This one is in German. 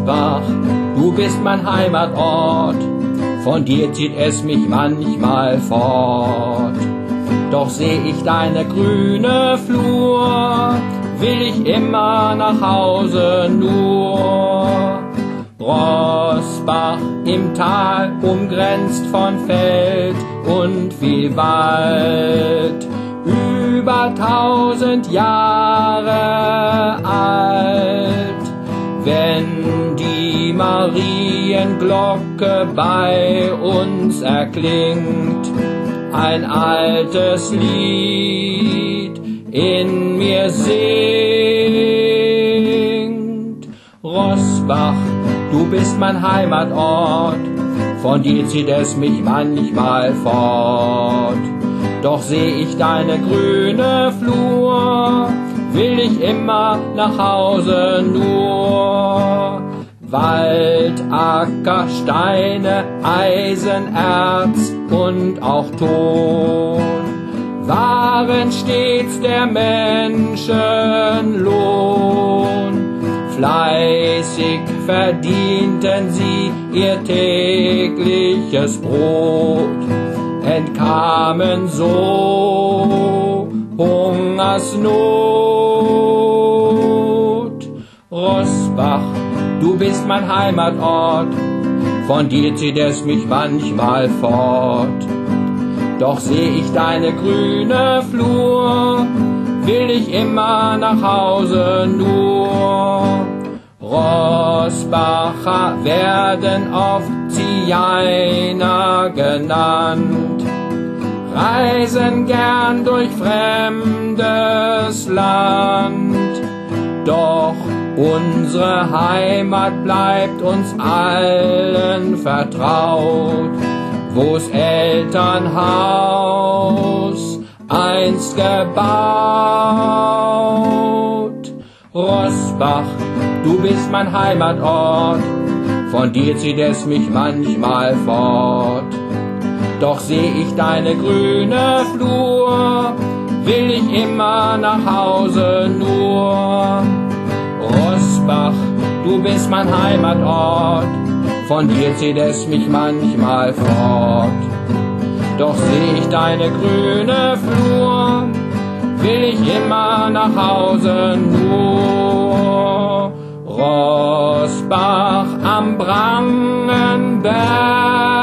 Rosbach, du bist mein Heimatort, von dir zieht es mich manchmal fort. Doch seh ich deine grüne Flur, will ich immer nach Hause nur. Rosbach im Tal, umgrenzt von Feld und viel Wald, über 1000 Jahre alt. Wenn die Marienglocke bei uns erklingt, ein altes Lied in mir singt. Rosbach, du bist mein Heimatort, von dir zieht es mich manchmal fort. Doch seh ich deine grüne Flur, will ich immer nach Hause nur. Wald, Acker, Steine, Eisen, Erz und auch Ton waren stets der Menschen Lohn. Fleißig verdienten sie ihr tägliches Brot, entkamen so Hungersnot. Rosbach, du bist mein Heimatort, von dir zieht es mich manchmal fort. Doch seh ich deine grüne Flur, will ich immer nach Hause nur. Rosbacher werden oft Zieiner genannt, reisen gern durch fremdes Land. Doch unsere Heimat bleibt uns allen vertraut, wo's Elternhaus einst gebaut. Rosbach, du bist mein Heimatort, von dir zieht es mich manchmal fort. Doch seh ich deine grüne Flur, will ich immer nach Hause nur. Rosbach, du bist mein Heimatort, von dir zieht es mich manchmal fort. Doch seh ich deine grüne Flur, will ich immer nach Hause nur. Rosbach am Brangenberg.